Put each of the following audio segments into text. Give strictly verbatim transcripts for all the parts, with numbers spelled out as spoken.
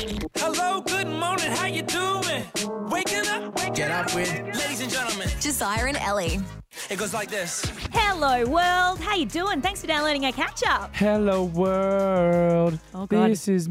Hello, good morning, how you doing? Waking up, waking Get up with, ladies and gentlemen, Josiah and Ellie. It goes like this. Hello, world. How you doing? Thanks for downloading our catch-up. Hello, world. Oh, God. This is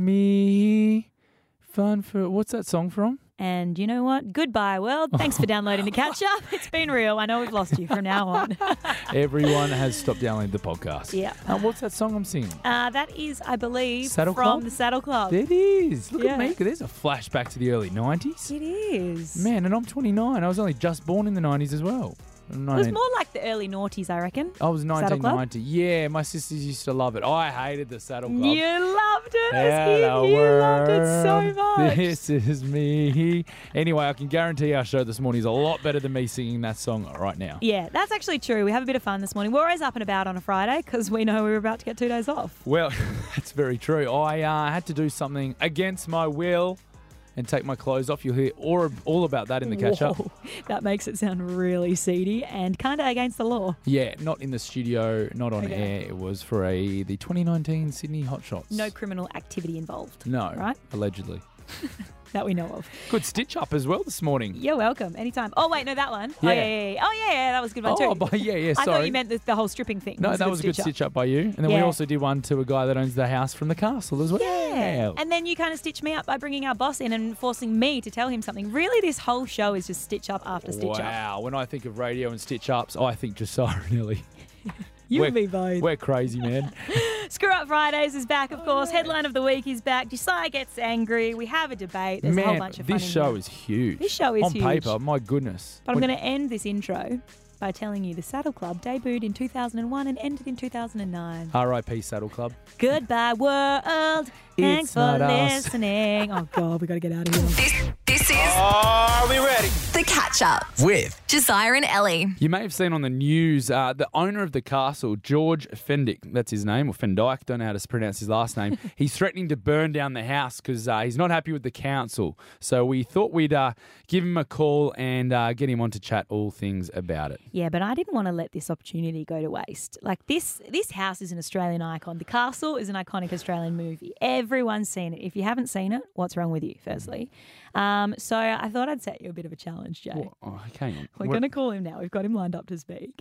me. Fun for... What's that song from? And you know what? Goodbye, world. Thanks for downloading the catch-up. It's been real. I know we've lost you from now on. Everyone has stopped downloading the podcast. Yeah. Uh, what's that song I'm singing? Uh, that is, I believe, Saddle from Club? the Saddle Club. It is. Look Yeah. at me. There's a flashback to the early nineties. It is. Man, and I'm twenty-nine. I was only just born in the nineties as well. It was more like the early noughties, I reckon. I was Saddle nineteen Club? ninety. Yeah, my sisters used to love it. I hated the Saddle Club. You loved it. Hello, you loved it so world. much. This is me. Anyway, I can guarantee our show this morning is a lot better than me singing that song right now. Yeah, that's actually true. We have a bit of fun this morning. We're always up and about on a Friday because we know we're about to get two days off. Well, that's very true. I uh, had to do something against my will and take my clothes off. You'll hear all, all about that in the catch-up. Whoa, that makes it sound really seedy and kind of against the law. Yeah, not in the studio, not on Okay. air. It was for a the twenty nineteen Sydney Hot Shots. No criminal activity involved. No, Right? allegedly. That we know of. Good stitch up as well this morning. You're welcome. Anytime. Oh, wait, no, that one. Yeah. Oh, yeah, yeah, yeah. Oh, yeah, yeah. That was a good one, Oh, too. but yeah, yeah, I sorry. thought you meant the, the whole stripping thing. No, It that was a good up. stitch up by you. And then we Yeah. also did one to a guy that owns the house from the castle as well. Yeah. And then you kind of stitched me up by bringing our boss in and forcing me to tell him something. Really, this whole show is just stitch up after stitch up. Wow, when I think of radio and stitch ups, I think Josiah and Ellie. You we're, and me both. We're crazy, man. Screw Up Fridays is back, of course. Headline of the week is back. Josiah gets angry. We have a debate. There's man, a whole bunch of fun this in show here. is huge. This show is On huge. paper, my goodness. But I'm When- going to end this intro by telling you the Saddle Club debuted in two thousand one and ended in two thousand nine. R I P Saddle Club. Goodbye, world. Thanks It's for not us. listening. Oh, God, we got to get out of here. This, this is Are we ready? the catch-up With Josiah and Ellie. You may have seen on the news uh, the owner of the castle, George Fendick, that's his name, or Fendyke, don't know how to pronounce his last name. He's threatening to burn down the house because uh, he's not happy with the council. So we thought we'd uh, give him a call and uh, get him on to chat all things about it. Yeah, but I didn't want to let this opportunity go to waste. Like this, this house is an Australian icon. The Castle is an iconic Australian movie. Everyone's seen it. If you haven't seen it, what's wrong with you, firstly? Um, so I thought I'd set you a bit of a challenge, Jay. Oh, hang on. We're What- going to call him now. We've got him lined up to speak.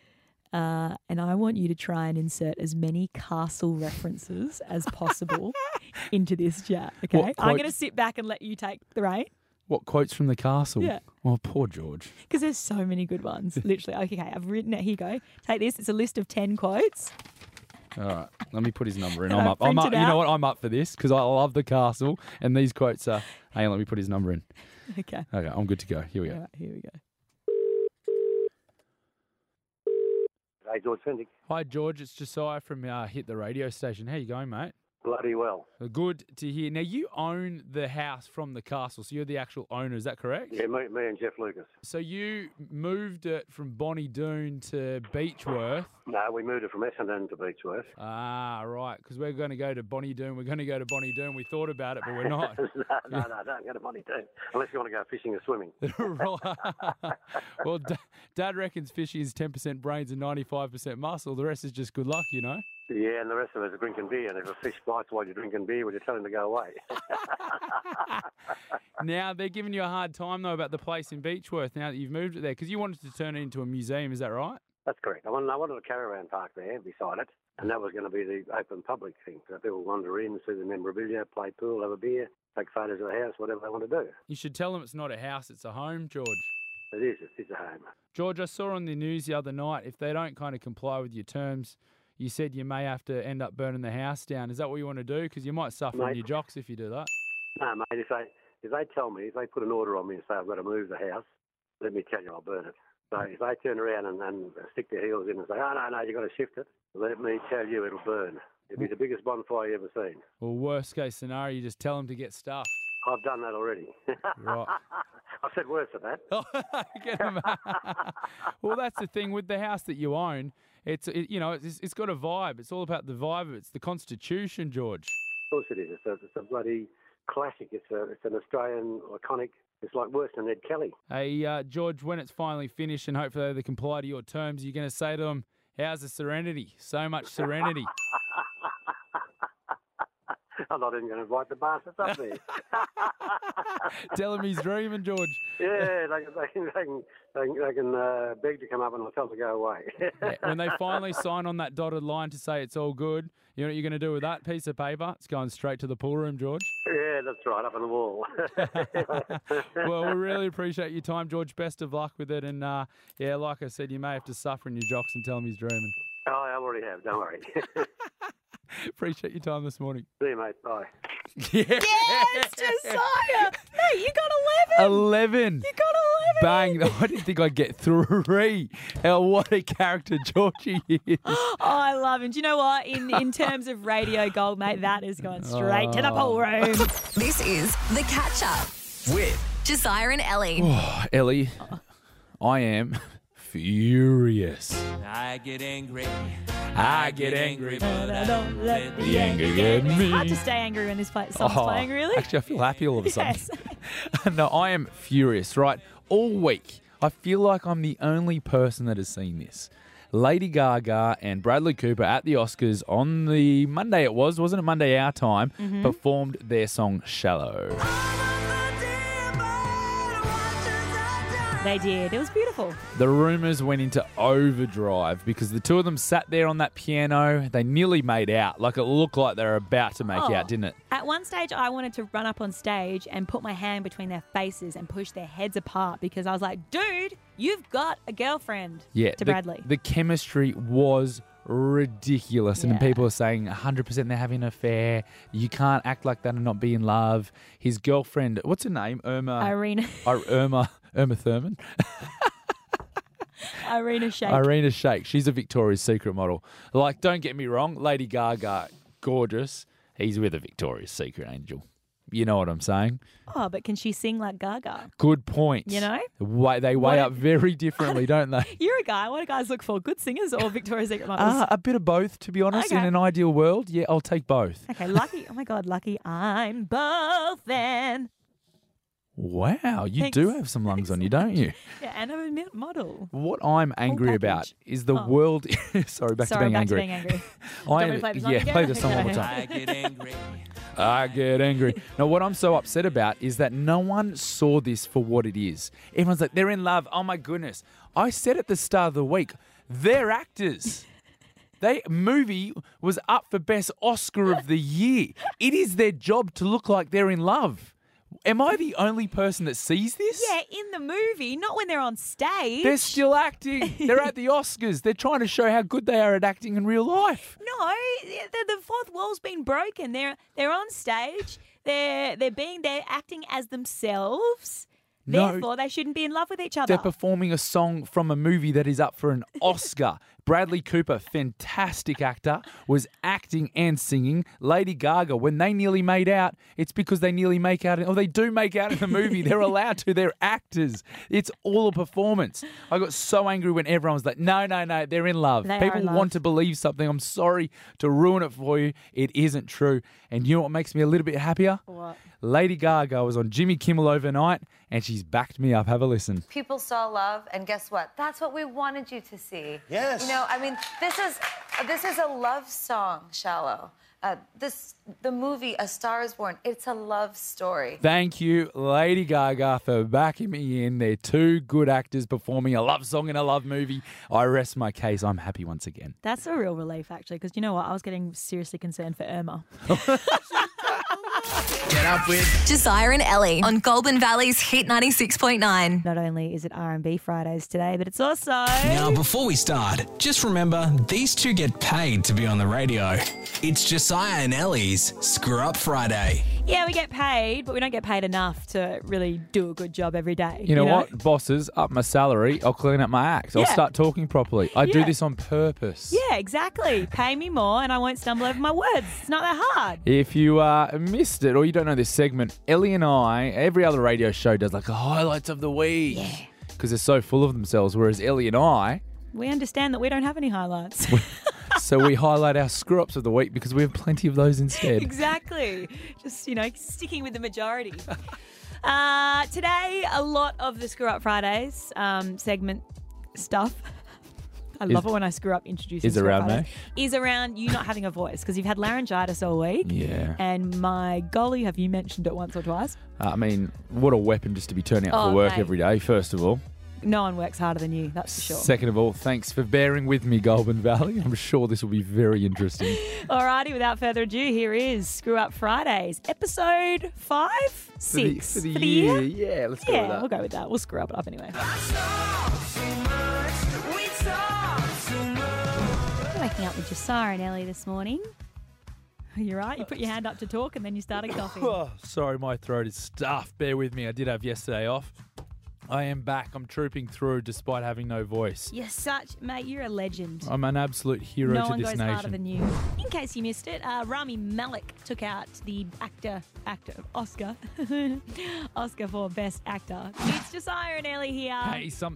Uh, and I want you to try and insert as many castle references as possible into this chat, okay? What I'm going to quotes? sit back and let you take the reign What quotes from the castle? Yeah. Oh, poor George. because there's so many good ones, literally. Okay, okay, I've written it. Here you go. Take this. It's a list of ten quotes. All right, let me put his number in. And I'm I up. I'm up. printed You know out- what? I'm up for this because I love the castle and these quotes are. Hey, let me put his number in. Okay. Okay, I'm good to go. Here we All go. right, here we go. Hey, George Fendick. Hi, George. It's Josiah from uh, Hit the Radio Station. How you going, mate? Bloody well. Good to hear. Now, you own the house from the castle, so you're the actual owner. Is that correct? Yeah, me, me and Jeff Lucas. So you moved it from Bonnie Doon to Beechworth. No, we moved it from Essendon to Beechworth. Ah, right. Because we're going to go to Bonnie Doon. We're going to go to Bonnie Doon. We thought about it, but we're not. no, no, no, don't go to Money Doon. Unless you want to go fishing or swimming. Right. Well, D- Dad reckons fishing is ten percent brains and ninety-five percent muscle. The rest is just good luck, you know? Yeah, and the rest of us are drinking beer. And if a fish bites while you're drinking beer, would you tell him to go away? Now, they're giving you a hard time, though, about the place in Beechworth now that you've moved it there because you wanted to turn it into a museum. Is that right? That's correct. I wanted, I wanted a caravan park there beside it. And that was going to be the open public thing. So people wander in, see the memorabilia, play pool, have a beer, take photos of the house, whatever they want to do. You should tell them it's not a house, it's a home, George. It is. It's a home. George, I saw on the news the other night, if they don't kind of comply with your terms, you said you may have to end up burning the house down. Is that what you want to do? Because you might suffer in Mate. your jocks if you do that. No, mate, if they, if they tell me, if they put an order on me and say I've got to move the house, let me tell you, I'll burn it. So if they turn around and, and stick their heels in and say, oh, no, no, you've got to shift it, let me tell you, it'll burn. It'll be the biggest bonfire you've ever seen. Well, worst case scenario, you just tell them to get stuffed. I've done that already. Right. I've said worse than that. Get 'em. Well, that's the thing with the house that you own. It's it, you know it's, it's got a vibe. It's all about the vibe. It's the Constitution, George. Of course it is. It's a, it's a bloody classic. It's a, it's an Australian iconic. It's like worse than Ed Kelly. Hey, uh, George, when it's finally finished and hopefully they comply to your terms, you're going to say to them, "How's the serenity? So much serenity." I'm not even going to invite the bastards up there. Tell him he's dreaming, George. Yeah, they, can- they can, they can, they can, they can uh, beg to come up and I'll tell them to go away. Yeah, when they finally sign on that dotted line to say it's all good, you know what you're going to do with that piece of paper? It's going straight to the pool room, George. Yeah, that's right, up on the wall. Well, we really appreciate your time, George. Best of luck with it. And, uh, yeah, like I said, you may have to suffer in your jocks and tell him he's dreaming. Oh, I already have, don't worry. Appreciate your time this morning. See you, mate. Bye. Yeah. Yes, Josiah. Mate, you got eleven. eleven. You got eleven. Bang. I didn't think I'd get three. Hell, what a character Georgie is. Oh, I love him. Do you know what? In in terms of radio gold, mate, that is going straight to the pool room. This is The Catch Up With Josiah and Ellie. Oh, Ellie, I am furious. I get angry. I get angry, But I don't let the anger get me. It's hard to stay angry when this play- song's Oh, playing, really. Actually, I feel happy all of a sudden. Yes. No, I am furious, right? All week, I feel like I'm the only person that has seen this. Lady Gaga and Bradley Cooper at the Oscars on the Monday it was, wasn't it Monday our time, Mm-hmm. performed their song Shallow. They did. It was beautiful. The rumours went into overdrive because the two of them sat there on that piano. They nearly made out. Like it looked like they were about to make Oh. out, didn't it? At one stage, I wanted to run up on stage and put my hand between their faces and push their heads apart because I was like, dude, you've got a girlfriend Yeah. to the, Bradley. The chemistry was ridiculous. And Yeah. people are saying one hundred percent they're having an affair. You can't act like that and not be in love. His girlfriend, what's her name? Irma. Irina, Ir- Irma. Irma Thurman. Irina Shayk. Irina Shayk. She's a Victoria's Secret model. Like, don't get me wrong. Lady Gaga, gorgeous. He's with a Victoria's Secret angel. You know what I'm saying? Oh, but can she sing like Gaga? Good point. You know? Way, they What weigh a- up very differently, don't they? You're a guy. What do guys look for? Good singers or Victoria's Secret models? Uh, a bit of both, to be honest. In Okay. an ideal world, yeah, I'll take both. Okay, lucky. Oh my God, lucky. I'm both then. Wow, you Thanks. do have some lungs on you, don't you? Yeah, and I'm a mi- model. What I'm angry package. about is the Oh. world. Sorry, back Sorry, to being back angry. to being angry. I want am, me to play the song yeah, again? play the song one more Okay. time. I get angry. I get angry. Now, what I'm so upset about is that no one saw this for what it is. Everyone's like, they're in love. Oh my goodness. I said at the start of the week, they're actors. They movie was up for Best Oscar of the Year. It is their job to look like they're in love. Am I the only person that sees this? Yeah, in the movie, not when they're on stage. They're still acting. They're at the Oscars. They're trying to show how good they are at acting in real life. No, the, the fourth wall's been broken. They're they're on stage. They're they're being they're acting as themselves. No. Therefore, they shouldn't be in love with each other. They're performing a song from a movie that is up for an Oscar. Bradley Cooper, fantastic actor, was acting and singing. Lady Gaga, when they nearly made out, it's because they nearly make out, or they do make out in the movie. They're allowed to. They're actors. It's all a performance. I got so angry when everyone was like, no, no, no, they're in love. They are People in love. want to believe something. I'm sorry to ruin it for you. It isn't true. And you know what makes me a little bit happier? What? Lady Gaga was on Jimmy Kimmel overnight, and she's backed me up. Have a listen. People saw love, and guess what? That's what we wanted you to see. Yes. You know, I mean, this is this is a love song, Shallow. Uh, this the movie A Star Is Born. It's a love story. Thank you, Lady Gaga, for backing me in. They're two good actors performing a love song in a love movie. I rest my case. I'm happy once again. That's a real relief, actually, because you know what? I was getting seriously concerned for Irma. Get up with Josiah and Ellie on Goulburn Valley's Hit ninety-six point nine. Not only is it R and B Fridays today, but it's also... Now, before we start, just remember these two get paid to be on the radio. It's Josiah and Ellie's Screw Up Friday. Yeah, we get paid, but we don't get paid enough to really do a good job every day. You know, what? Bosses, up my salary. I'll clean up my act. I'll Yeah. start talking properly. I do Yeah. this on purpose. Yeah, exactly. Pay me more and I won't stumble over my words. It's not that hard. If you uh, missed it or you don't know this segment, Ellie and I, every other radio show does like the highlights of the week. Yeah. Because they're so full of themselves. Whereas Ellie and I, We understand that we don't have any highlights. so we highlight our screw-ups of the week because we have plenty of those instead. Exactly. Just, you know, sticking with the majority. Uh, today, a lot of the Screw Up Fridays um, segment stuff. I love it when I screw up introducing is Scrub around Fridays. Is around you not having a voice because you've had laryngitis all week. Yeah. And my golly, have you mentioned it once or twice? Uh, I mean, what a weapon just to be turning up Oh, for work mate. every day, first of all. No one works harder than you, that's for sure. Second of all, thanks for bearing with me, Goulburn Valley. I'm sure this will be very interesting. Alrighty, without further ado, here is Screw Up Fridays, episode five, six For the, for the year. year. Yeah, let's go Yeah, with that. we'll go with that. We'll screw up it up anyway. Waking up with Josiah and Ellie this morning. You're right. You put your hand up to talk and then you started coughing. Oh, sorry, my throat is stuffed. Bear with me. I did have yesterday off. I am back. I'm trooping through despite having no voice. You're such, mate. You're a legend. I'm an absolute hero No to one this goes nation. harder than you. In case you missed it, uh, Rami Malek took out the actor, actor Oscar, Oscar for Best Actor. It's Josiah and Ellie here. Hey, some.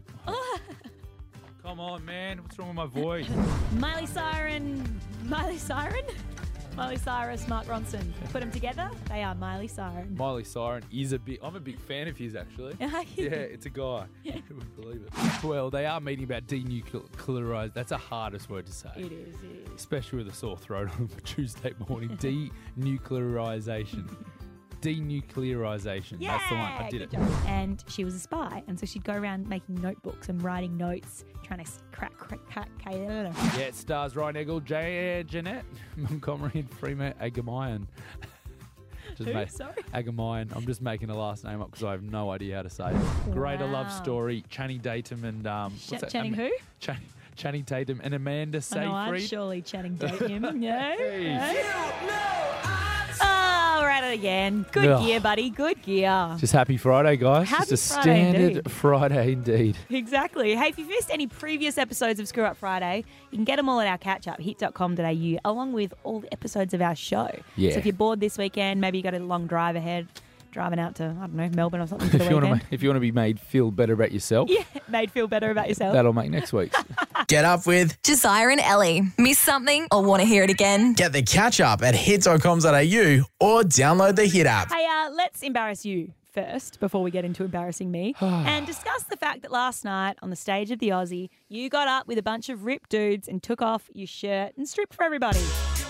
Come on, man. What's wrong with my voice? Miley Siren, Miley Siren, Miley Cyrus, Mark Ronson. Put them together, they are Miley Siren. Miley Siren is a big. I'm a big fan of his, actually. Are you? Yeah, it's a guy. Who would believe it? Well, they are meeting about denuclearized. That's the hardest word to say. It is, it is. Especially with a sore throat on a Tuesday morning. Denuclearization. Denuclearization. Yeah, That's the one. I did good it. job. And she was a spy, and so she'd go around making notebooks and writing notes, trying to crack, crack, crack, crack. Yeah, it stars Ryan Eggle, J- Jeanette Montgomery, and Freeman Agamayan. Just Who? ma- Sorry? Agamayan. I'm just making a last name up because I have no idea how to say it. Greater love Wow. story. Channing Tatum and um. Ch- what's that? Channing Ama- who? Chan- Channing Tatum and Amanda I know I'd Seyfried. surely Channing Tatum. Yeah. Hey. yeah. Oh, we're at it again. Good Ugh. gear, buddy. Good gear. Just happy Friday, guys. Happy Just a Friday standard indeed. Friday indeed. Exactly. Hey, if you've missed any previous episodes of Screw Up Friday, you can get them all at our catch up, hit dot com dot a u, along with all the episodes of our show. Yeah. So if you're bored this weekend, maybe you got a long drive ahead, driving out to, I don't know, Melbourne or something for the If you, weekend. want to, if you want to be made feel better about yourself, Yeah, made feel better about yourself. that'll make next week's. Get up with Josiah and Ellie. Miss something or want to hear it again? Get the catch up at hit dot com dot a u or download the Hit app. Hey, uh, let's embarrass you first before we get into embarrassing me and discuss the fact that last night on the stage of the Aussie, you got up with a bunch of ripped dudes and took off your shirt and stripped for everybody.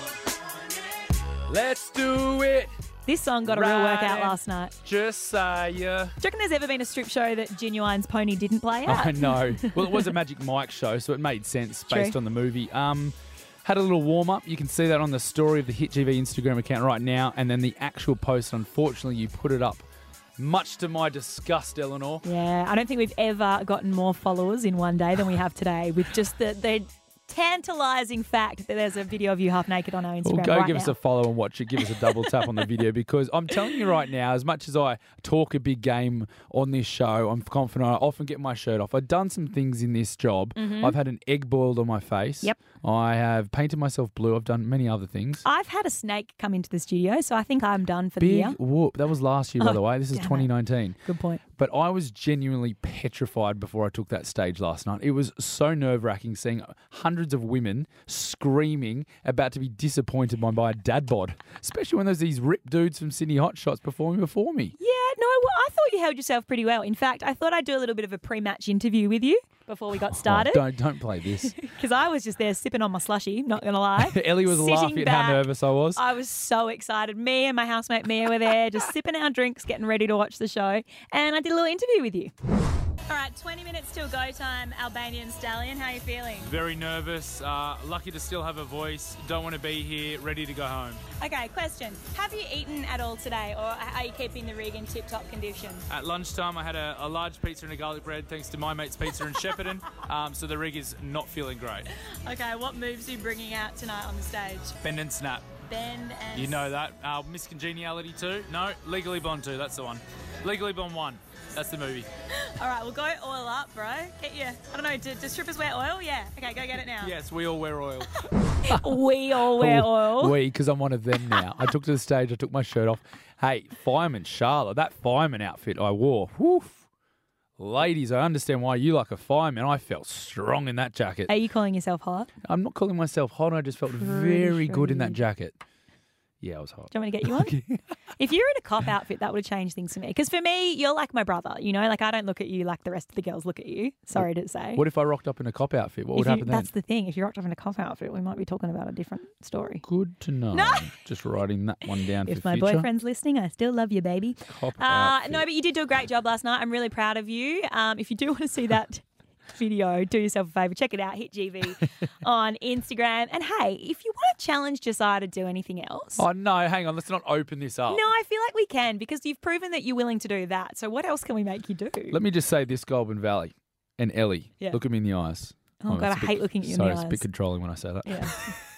Let's do it. This song got a real workout Right. last night. Josiah. Do you reckon there's ever been a strip show that Genuine's Pony didn't play at? I know. Well, it was a Magic Mike show, so it made sense True. based on the movie. Um, had a little warm up. You can see that on the story of the Hit T V Instagram account right now, and then the actual post. Unfortunately, you put it up, much to my disgust, Eleanor. Yeah, I don't think we've ever gotten more followers in one day than we have today with just the, the tantalising fact that there's a video of you half naked on our Instagram Well, go right give now. us a follow and watch it. Give us a double tap on the video because I'm telling you right now, as much as I talk a big game on this show, I'm confident I often get my shirt off. I've done some things in this job. I've had an egg boiled on my face. Yep. I have painted myself blue. I've done many other things. I've had a snake come into the studio, so I think I'm done for the Big year. whoop. That was last year, by Oh, the way. This is damn it. twenty nineteen. Good point. But I was genuinely petrified before I took that stage last night. It was so nerve-wracking seeing hundreds of women screaming about to be disappointed by, by a dad bod, especially when there's these ripped dudes from Sydney Hot Shots performing before me. Yeah, no, well, I thought you held yourself pretty well. In fact, I thought I'd do a little bit of a pre-match interview with you before we got started. Oh, don't don't play this. Because I was just there sipping on my slushy, not going to lie. Ellie was Sitting laughing at back. how nervous I was. I was so excited. Me and my housemate Mia were there just sipping our drinks, getting ready to watch the show. And I did a little interview with you. All right, twenty minutes till go time, Albanian Stallion. How are you feeling? Very nervous, uh, lucky to still have a voice, don't want to be here, ready to go home. Okay, question. Have you eaten at all today or are you keeping the rig in tip-top condition? At lunchtime I had a, a large pizza and a garlic bread thanks to My Mate's Pizza in Shepparton, um, so the rig is not feeling great. Okay, what moves are you bringing out tonight on the stage? Bend and Snap, Bend and... you know that. Uh, Miss Congeniality two, no, Legally Blonde two, that's the one. Legally Blonde one, that's the movie. All right, well, go oil up, bro. Get your... I don't know, do, do strippers wear oil? Yeah. Okay, go get it now. Yes, we all wear oil. We all wear oil. We, because I'm one of them now. I took to the stage, I took my shirt off. Hey, Fireman Charlotte, that fireman outfit I wore, woof. Ladies, I understand why you like a fireman. I felt strong in that jacket. Are you calling yourself hot? I'm not calling myself hot, I just felt Pretty very sure good in you that did. jacket. Yeah, I was hot. Do you want me to get you one? If you were in a cop outfit, that would have changed things for me. Because for me, you're like my brother. You know, like I don't look at you like the rest of the girls look at you. Sorry to say. What if I rocked up in a cop outfit? What If would you- happen then? That's the thing. If you rocked up in a cop outfit, we might be talking about a different story. Good to know. No. Just writing that one down If for my future. boyfriend's listening, I still love you, baby. Cop Uh, outfit. no, but you did do a great job last night. I'm really proud of you. Um, if you do want to see that video, do yourself a favour. Check it out. Hit G V on Instagram. And hey, if you want to challenge Josiah to do anything else. Oh, no, hang on. Let's not open this up. No, I feel like we can because you've proven that you're willing to do that. So what else can we make you do? Let me just say this, Goulburn Valley and Ellie. Yeah. Look at me in the eyes. Oh, God, it's I a bit- hate looking at you in sorry, the it's a eyes. bit controlling when I say that. Yeah.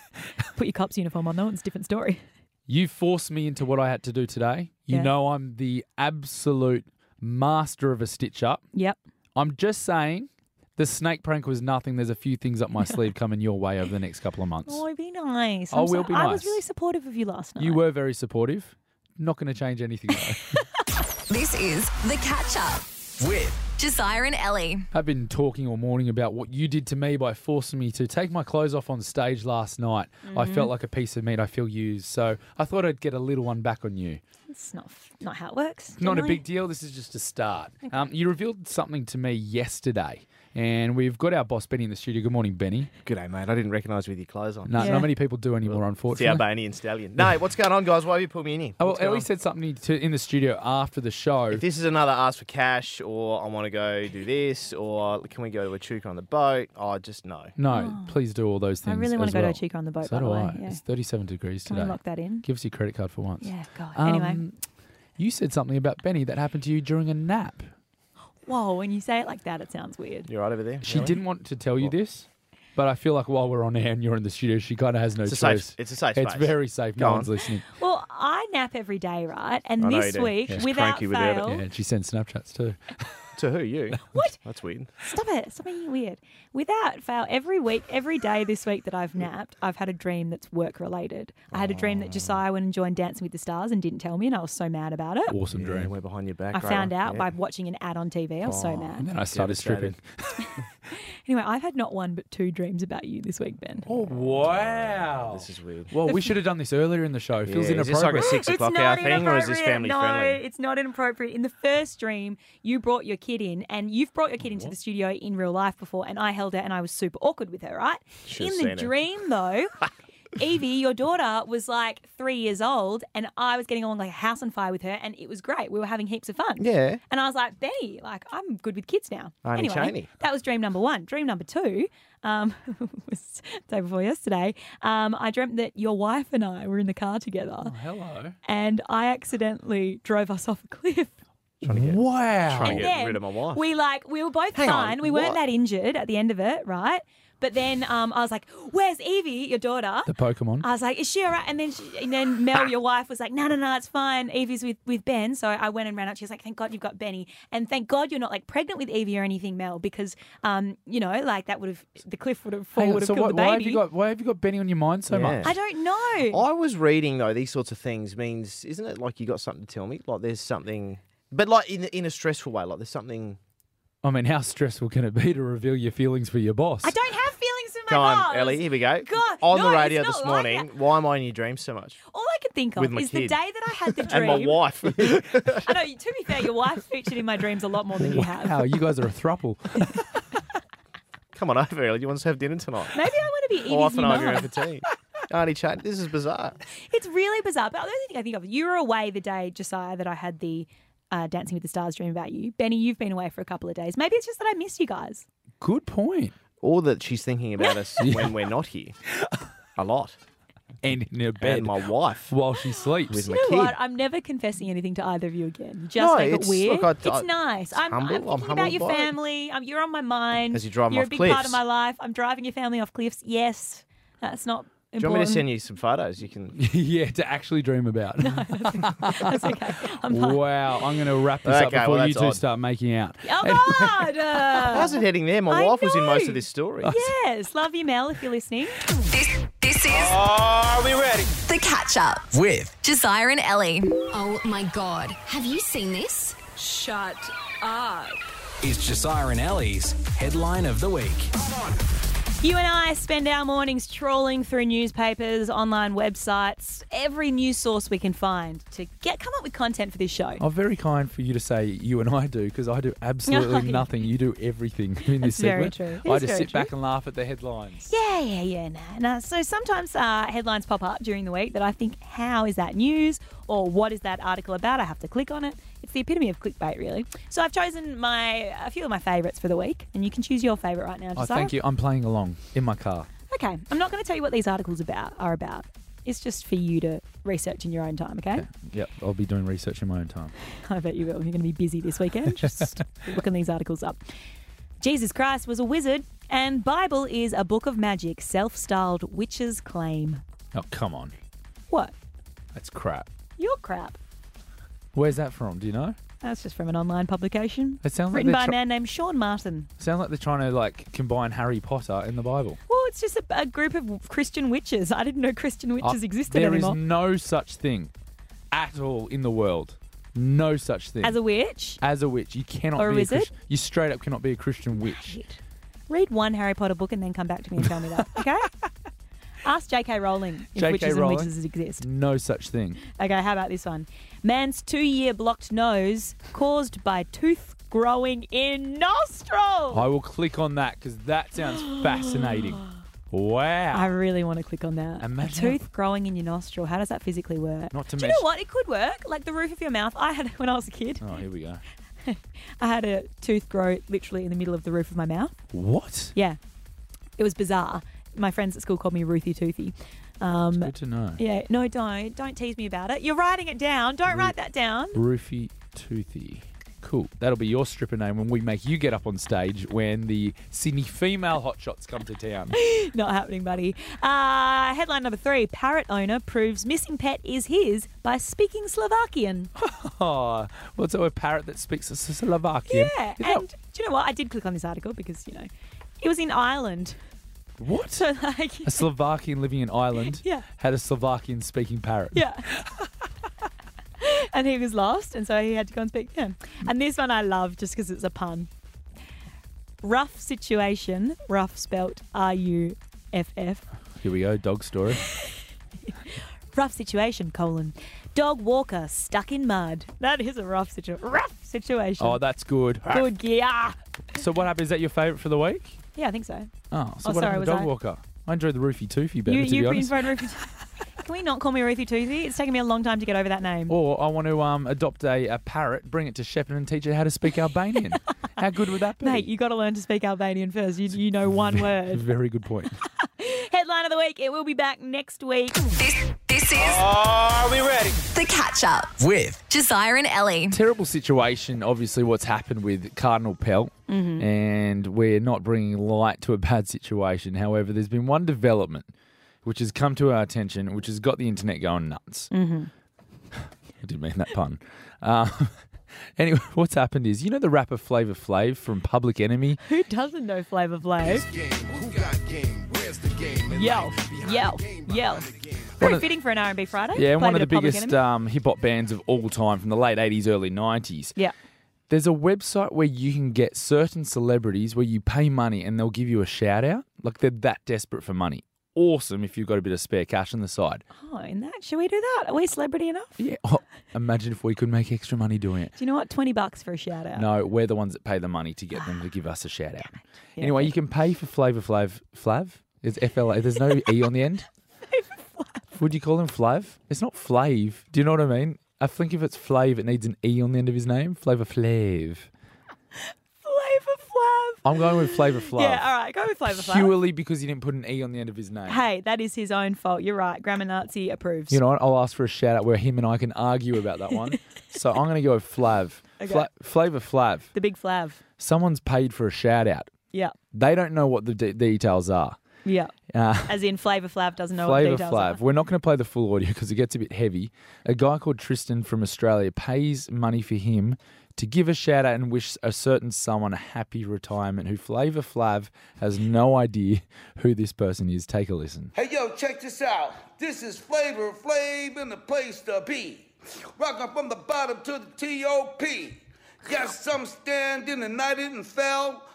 Put your cops uniform on though. It's a different story. You forced me into what I had to do today. You Yeah. know I'm the absolute master of a stitch up. Yep. I'm just saying the snake prank was nothing. There's a few things up my sleeve coming your way over the next couple of months. Oh, be nice. I I'm will so- be I was nice. really supportive of you last night. You were very supportive. Not going to change anything though. This is The Catch Up With Josiah and Ellie. I've been talking all morning about what you did to me by forcing me to take my clothes off on stage last night. I Mm-hmm. felt like a piece of meat. I feel used. So I thought I'd get a little one back on you. It's not not how it works. Not a generally. big deal. This is just a start. Um, you revealed something to me yesterday, and we've got our boss Benny in the studio. Good morning, Benny. G'day, mate. I didn't recognise you with your clothes on. No, Yeah. not many people do anymore, It's the unfortunately. Albanian stallion. No, what's going on, guys? Why have you put me in here? Oh, well, What's going Ellie on? said something to, in the studio after the show. If this is another ask for cash, or I want to go do this, or can we go to a chuka on the boat? Oh, just no. no, please do all those I things. really want as to go well. to a Chuka on the boat, So by do the way. I. Yeah. It's thirty-seven degrees Can today. we lock that in? Give us your credit card for once. Yeah, God. Um, anyway. You said something about Benny that happened to you during a nap. Whoa, when you say it like that, it sounds weird. You right over there? She Ellie? didn't want to tell you What? this, but I feel like while we're on air and you're in the studio, she kind of has no It's a choice. safe. It's a safe It's space. very safe. Go No on. one's listening. Well, I nap every day, right? And I know this you do. week, Yeah. She's without cranky with it. fail, Yeah, and she sends Snapchats too. To who? You? What? That's weird. Stop it. Stop being weird. Without fail, every week, every day this week that I've napped, I've had a dream that's work related. I had a dream that Josiah went and joined Dancing with the Stars and didn't tell me, and I was so mad about it. Awesome Yeah, dream. we're behind your back. I found Rayla. out Yeah. by watching an ad on T V. I was so Oh. mad. And then I started stripping. Devastated. Anyway, I've had not one but two dreams about you this week, Ben. Oh, wow. This is weird. Well, we should have done this earlier in the show. It feels Yeah, is this like a inappropriate. six o'clock hour thing, or is this family no, friendly? it's not inappropriate. In the first dream, you brought your kid in, and you've brought your kid into the studio in real life before, and I held her, and I was super awkward with her, right? Should've in the seen her. dream, though, Evie, your daughter, was like three years old, and I was getting on like a house on fire with her, and it was great. We were having heaps of fun. Yeah. And I was like, Benny, like, I'm good with kids now. Auntie anyway, Cheney. that was dream number one. Dream number two um, was the day before yesterday. Um, I dreamt that your wife and I were in the car together, Oh, hello. and I accidentally drove us off a cliff. Trying to get, Wow. trying And to get then rid of my wife. we like we were both Hang on, fine. we weren't what? that injured at the end of it, right? But then um, I was like, "Where's Evie, your daughter?" The Pokemon. I was like, "Is she all right?" And then, she, and then Mel, your wife, was like, "No, no, no, it's fine. Evie's with, with Ben." So I went and ran out. She was like, "Thank God you've got Benny, and thank God you're not like pregnant with Evie or anything, Mel, because um, you know, like that would have the cliff would have fall Hang on, would have so killed what, the why have baby." you got why have you got Benny on your mind so Yeah. much? I don't know. I was reading though these sorts of things means isn't it like you got something to tell me? Like there's something, but like in in a stressful way. Like there's something. I mean, how stressful can it be to reveal your feelings for your boss? I don't have feelings for my Come on, boss. Ellie. Here we go. God, on no, the it's radio not this like morning. that. Why am I in your dreams so much? All I can think of With my is the day kid. that I had the And dream. my wife. I know. To be fair, your wife's featured in my dreams a lot more than you have. Wow, you guys are a throuple. Come on over, Ellie. Do you want us to have dinner tonight? Maybe I want to be Evie's Or off and new over mum. for tea. Auntie Chan, this is bizarre. It's really bizarre. But the only thing I think of, you were away the day, Josiah, that I had the uh, Dancing with the Stars dream about you. Benny, you've been away for a couple of days. Maybe it's just that I miss you guys. Good point. Or that she's thinking about us when we're not here. A lot. And in her bed And my wife. while she sleeps. With You my know kid. what? I'm never confessing anything to either of you again. You just No, make it it's- weird. look, I- I- it's nice. I'm, humble. I'm I'm thinking humbled about your by it. family. Um, you're on my mind. As you drive 'em You're off a big part of cliffs. my life. I'm driving your family off cliffs. Yes. That's not Do you important. want me to send you some photos? You can. yeah, to actually dream about. That's okay. I'm fine. Wow, I'm going to wrap this up Okay, before well, you that's two odd. start making out. Oh, God. Uh, How's it heading there? My I wife was in most know. of this story. Yes. Love you, Mel, if you're listening. This this is Are we ready? The Catch Up with Josiah and Ellie. Oh my God. Have you seen this? Shut up. is Josiah and Ellie's headline of the week. You and I spend our mornings trawling through newspapers, online websites, every news source we can find to get come up with content for this show. Oh, very kind for you to say you and I do, because I do absolutely Oh, yeah. nothing. You do everything in this That's very segment. true. It I is just very sit back true. and laugh at the headlines. Yeah, yeah, yeah. Nah, nah. So sometimes uh, headlines pop up during the week that I think, how is that news? Or what is that article about? I have to click on it. It's the epitome of clickbait, really. So I've chosen my a few of my favourites for the week, and you can choose your favourite right now. Oh, Josiah. thank you. I'm playing along in my car. Okay, I'm not going to tell you what these articles about are about. It's just for you to research in your own time, okay? Okay. Yep, I'll be doing research in my own time. I bet you will. You're going to be busy this weekend. Just looking these articles up. Jesus Christ was a wizard, and Bible is a book of magic, self-styled witches claim. Oh, come on. What? That's crap. You're crap. Where's that from? Do you know? That's just from an online publication. It sounds like written they're by a tr- man named Sean Martin. Sounds like they're trying to like combine Harry Potter and the Bible. Well, it's just a, a group of Christian witches. I didn't know Christian witches Oh, existed there anymore. is no such thing at all in the world. No such thing. As a witch? As a witch. You cannot Or a be wizard? a Christian. You straight up cannot be a Christian witch. Read one Harry Potter book and then come back to me and tell me that, okay? Ask J K Rowling if J K witches Rowling? and witches exist. No such thing. Okay, how about this one? Man's two-year blocked nose caused by tooth growing in nostril. I will click on that because that sounds fascinating. Wow. I really want to click on that. Imagine a tooth growing in your nostril. How does that physically work? Not to Do you mention- know what? It could work. Like the roof of your mouth. I had when I was a kid. Oh, here we go. I had a tooth grow literally in the middle of the roof of my mouth. What? Yeah, it was bizarre. My friends at school called me Ruthie Toothy. Um, Good to know. Yeah, no, don't. Don't tease me about it. You're writing it down. Don't write that down. Roofy Toothy. Cool. That'll be your stripper name when we make you get up on stage when the Sydney female hotshots come to town. Not happening, buddy. Uh, headline number three. Parrot owner proves missing pet is his by speaking Slovakian. Oh, what's a parrot that speaks Slovakian? Yeah, Is that- and do you know what? I did click on this article because, you know, it was in Ireland. What? So, like... A Slovakian living in Ireland Yeah. had a Slovakian speaking parrot. Yeah. And he was lost, and so he had to go and speak to him. And this one I love just because it's a pun. Rough situation, rough spelt R U F F. Here we go, dog story. Rough situation, colon. Dog walker stuck in mud. That is a rough situation. Rough situation. Oh, that's good. Good gear. So what happened? Is that your favourite for the week? Yeah, I think so. Oh, so Oh, what sorry, happened was to Dog I- Walker? I enjoyed the Roofy Toofy better, You, to be you honest. invited Ruthie. Can we not call me Ruthie Toothy? It's taken me a long time to get over that name. Or I want to um, adopt a, a parrot, bring it to Shepparton and teach it how to speak Albanian. How good would that be? Mate, you got to learn to speak Albanian first. You, you know one word. Very good point. Headline of the week. It will be back next week. This, this is Are we ready? The Catch Up. With Josiah and Ellie. Terrible situation, obviously, what's happened with Cardinal Pell. Mm-hmm. And we're not bringing light to a bad situation. However, there's been one development which has come to our attention, which has got the internet going nuts. Mm-hmm. I didn't mean that pun. Um, anyway, what's happened is, you know the rapper Flavor Flav from Public Enemy? Who doesn't know Flavor Flav? Yell, yell, yell. Very of- fitting for an R and B Friday. Yeah, Play one a of the bit Public biggest Enemy. um, hip-hop bands of all time from the late eighties, early nineties. Yeah. There's a website where you can get certain celebrities where you pay money and they'll give you a shout-out. Like, they're that desperate for money. Awesome if you've got a bit of spare cash on the side. Oh, in that, should we do that? Are we celebrity enough? Yeah. Oh, imagine if we could make extra money doing it. Do you know what? Twenty bucks for a shout out. No, we're the ones that pay the money to get them to give us a shout-out. Yeah. Anyway, you can pay for Flavor Flav. Flav? It's F L A. There's no E on the end. Would you call him Flav? It's not Flav. Do you know what I mean? I think if it's Flav, it needs an E on the end of his name. Flavor Flav. Flavor Flav. I'm going with Flavor Flav. Yeah, all right, go with Flavor Flav. Purely because he didn't put an E on the end of his name. Hey, that is his own fault. You're right. Grammar Nazi approves. You know what? I'll ask for a shout out where him and I can argue about that one. So I'm going to go with Flav. Okay. Fla- Flavor Flav. The big Flav. Someone's paid for a shout out. Yeah, They don't know what the de- details are. yeah. Uh, As in Flavor Flav doesn't know what the Flavor details Flav. are. We're not going to play the full audio because it gets a bit heavy. A guy called Tristan from Australia pays money for him to give a shout out and wish a certain someone a happy retirement who Flavor Flav has no idea who this person is. Take a listen. Hey, yo, check this out. This is Flavor Flav in the place to be. Rocking from the bottom to the T O P. Yes, I'm standing and I didn't fell.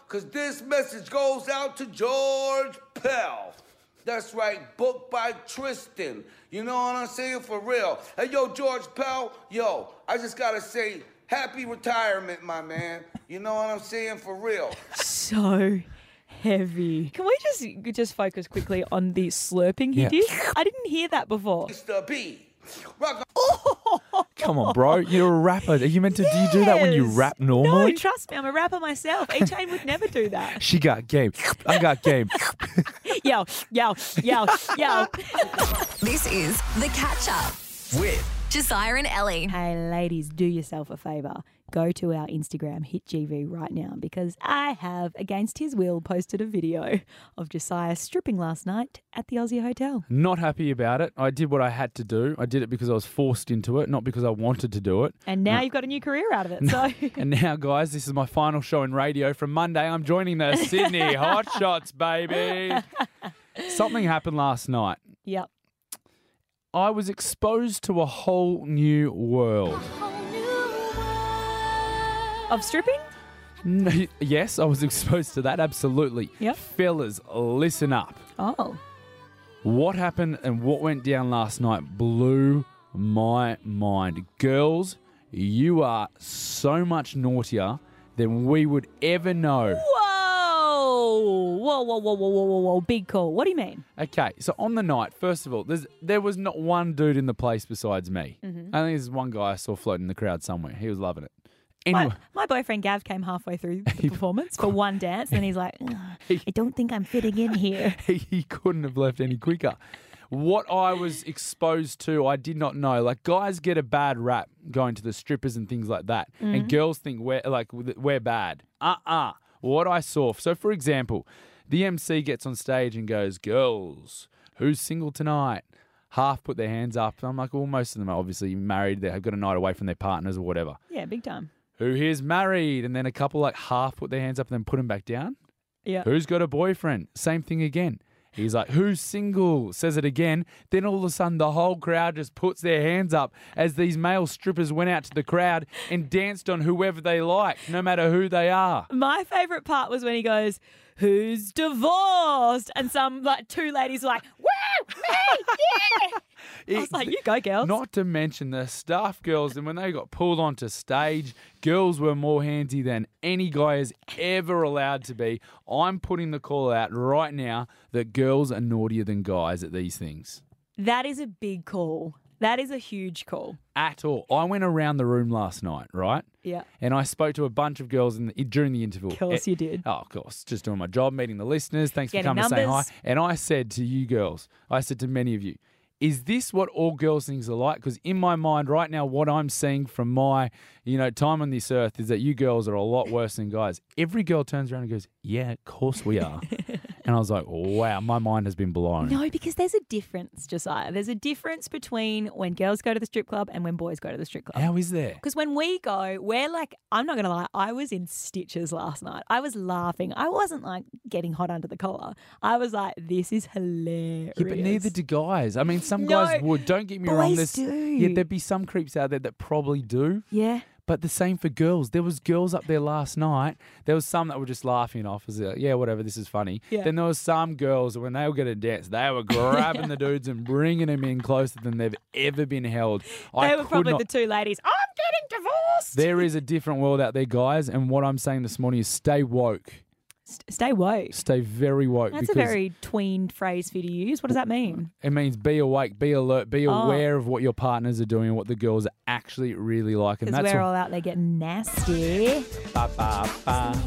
because this message goes out to George Pell. That's right, book by Tristan. You know what I'm saying? For real. Hey, yo, George Pell, yo, I just gotta say, happy retirement, my man. You know what I'm saying? For real. So heavy. Can we just just focus quickly on the slurping he Yeah. did? I didn't hear that before. Mister B. Rock Come on, bro. You're a rapper. Are you meant to? Do you do that when you Yes. rap normally? No, trust me, I'm a rapper myself. A-Chain would never do that. She got game. I got game. Yo, yo, yo, yo. This is The Catch Up With Josiah and Ellie. Hey, ladies, do yourself a favour. Go to our Instagram, Hit G V, right now because I have, against his will, posted a video of Josiah stripping last night at the Aussie Hotel. Not happy about it. I did what I had to do. I did it because I was forced into it, not because I wanted to do it. And now you've got a new career out of it. So And now, guys, this is my final show in radio. From Monday, I'm joining the Sydney Hot Shots, baby. Something happened last night. Yep. I was exposed to a whole new world. Of stripping? No, yes, I was exposed to that, absolutely. Yep. Fellas, listen up. Oh. What happened and what went down last night blew my mind. Girls, you are so much naughtier than we would ever know. Whoa. Whoa, whoa, whoa, whoa, whoa, whoa, whoa. Big call. What do you mean? Okay, so on the night, first of all, there's, there was not one dude in the place besides me. Mhm. I think there's one guy I saw floating in the crowd somewhere. He was loving it. Anyway, My, my boyfriend Gav came halfway through the performance for one dance and he's like, "Ugh, I don't think I'm fitting in here. he, he couldn't have left any quicker. What I was exposed to, I did not know. Like, guys get a bad rap going to the strippers and things like that, Mhm. and girls think we're like we're bad. Uh-uh. What I saw. So, for example, the M C gets on stage and goes, "Girls, who's single tonight?" Half put their hands up. I'm like, well, most of them are obviously married. They've got a night away from their partners or whatever. Yeah, big time. Who here's married? And then a couple like half put their hands up and then put them back down. Yeah. Who's got a boyfriend? Same thing again. He's like, who's single? Says it again. Then all of a sudden the whole crowd just puts their hands up as these male strippers went out to the crowd and danced on whoever they like, no matter who they are. My favourite part was when he goes, who's divorced? And some like two ladies were like, woo, me, yeah. I was like, you go, girls. Not to mention the staff girls, and when they got pulled onto stage, girls were more handsy than any guy is ever allowed to be. I'm putting the call out right now that girls are naughtier than guys at these things. That is a big call. That is a huge call. At all. I went around the room last night, right? Yeah. And I spoke to a bunch of girls in the, during the interval. Of course Eh, you did. Oh, of course. Just doing my job, meeting the listeners. Thanks Getting for coming to say hi. numbers. And I said to you girls, I said to many of you, is this what all girls things are like? Because in my mind right now, what I'm seeing from my, you know, time on this earth is that you girls are a lot worse than guys. Every girl turns around and goes, yeah, of course we are. And I was like, wow, my mind has been blown. No, because there's a difference, Josiah. There's a difference between when girls go to the strip club and when boys go to the strip club. How is there? Because when we go, we're like, I'm not going to lie, I was in stitches last night. I was laughing. I wasn't like getting hot under the collar. I was like, this is hilarious. Yeah, but neither do guys. I mean, some No, guys would. Don't get me wrong. boys There's, do. Yeah, there'd be some creeps out there that probably do. Yeah. But the same for girls. There was girls up there last night. There was some that were just laughing off as, like, yeah, whatever, this is funny. Yeah. Then there was some girls, when they were going to dance, they were grabbing the dudes and bringing them in closer than they've ever been held. I They were could probably not- the two ladies. I'm getting divorced. There is a different world out there, guys. And what I'm saying this morning is stay woke. St- stay woke. Stay very woke. That's a because very tweened phrase for you to use. What does that mean? It means be awake, be alert, be Oh. aware of what your partners are doing and what the girls are actually really like. And Because that's we're what- all out there getting nasty. Ba, ba, ba.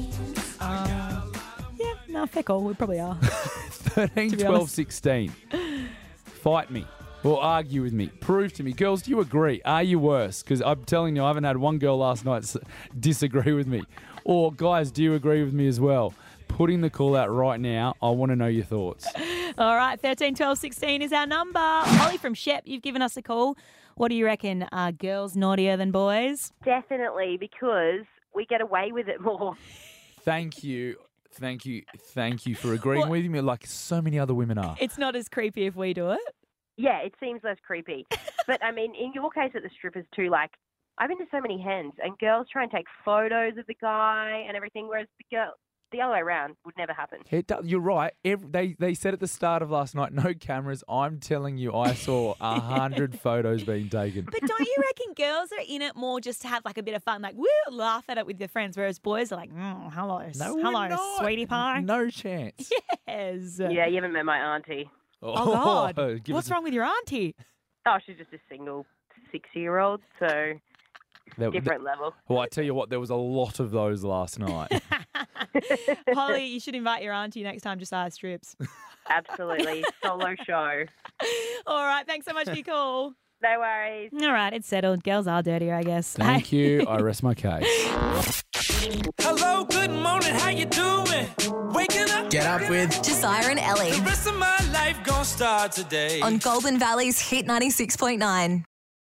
Um, yeah, no, feck all. We probably are. thirteen, To be twelve, honest. sixteen. Fight me or argue with me. Prove to me. Girls, do you agree? Are you worse? Because I'm telling you, I haven't had one girl last night s- disagree with me. Or guys, do you agree with me as well? Putting the call out right now. I want to know your thoughts. All right, thirteen, twelve, sixteen is our number. Holly from Shep, you've given us a call. What do you reckon? Are girls naughtier than boys? Definitely, because we get away with it more. Thank you. Thank you. Thank you for agreeing What? with me like so many other women are. It's not as creepy if we do it. Yeah, it seems less creepy. But, I mean, in your case at the strippers too, like, I've been to so many hens, and girls try and take photos of the guy and everything, whereas the girl, the other way around would never happen. It do- you're right. Every, they they said at the start of last night, no cameras. I'm telling you, I saw a hundred photos being taken. But don't you reckon girls are in it more just to have like a bit of fun, like woo, laugh at it with their friends, whereas boys are like, mm, hello, No, we're hello, not. sweetie pie. No chance. Yes. Yeah, you haven't met my auntie. Oh God, give what's us a- wrong with your auntie? Oh, she's just a single six-year-old, so There- different level. Well, I tell you what, there was a lot of those last night. Holly, you should invite your auntie next time Josiah strips. Absolutely. Solo show. All right, thanks so much for your call. No worries. All right, it's settled. Girls are dirtier, I guess. Thank you. I rest my case. Hello, good morning, how you doing? Waking up. Get up with Josiah and Ellie The rest of my life gonna start today. on Golden Valley's Hit ninety-six point nine.